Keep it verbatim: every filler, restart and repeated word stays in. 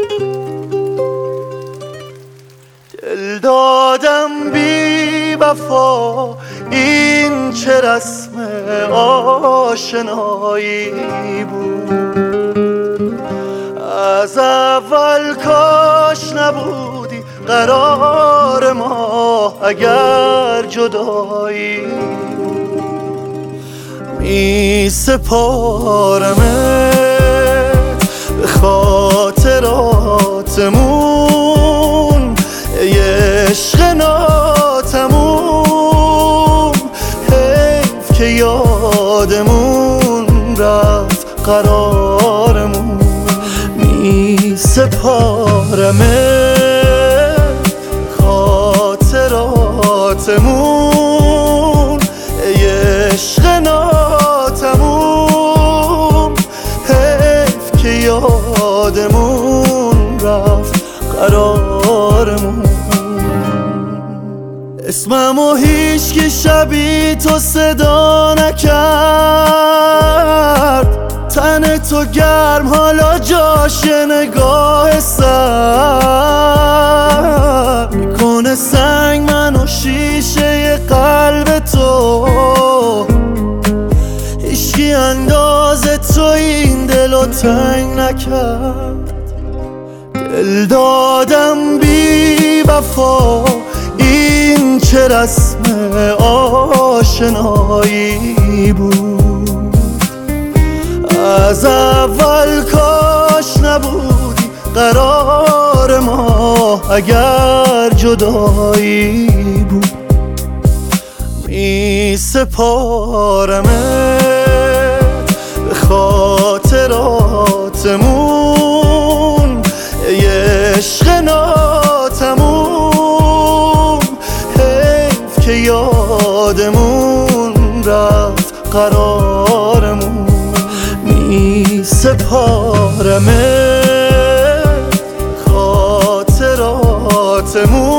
دل دادم بی وفا، این چه رسم آشنایی بود. از اول کاش نبودی قرار ما اگر جدایی. می سپارمت به خاطراتمون، یه عشق ناتموم. حیف که یادمون رفت قرارمون. می سپارمت خاطراتمون، یه عشق ناتموم. حیف که یادمون رفت قرارمون. اسممو هیچ که شبیه تو صدا نکرد. تن تو گرم حالا جاش نگاه سر میکنه سنگ منو شیشه قلب تو. هیچکی انداز تو این دلو تنگ نکرد. دل دادم بی وفا، این چه رسم آشنایی بود. از اول کاش نبودی قرار ما اگر جدایی بود. می سپارمت به خاطراتمون، یه عشق ناتموم. حیف که یادمون رفت قرارمون. می سپارمت خاطراتمون،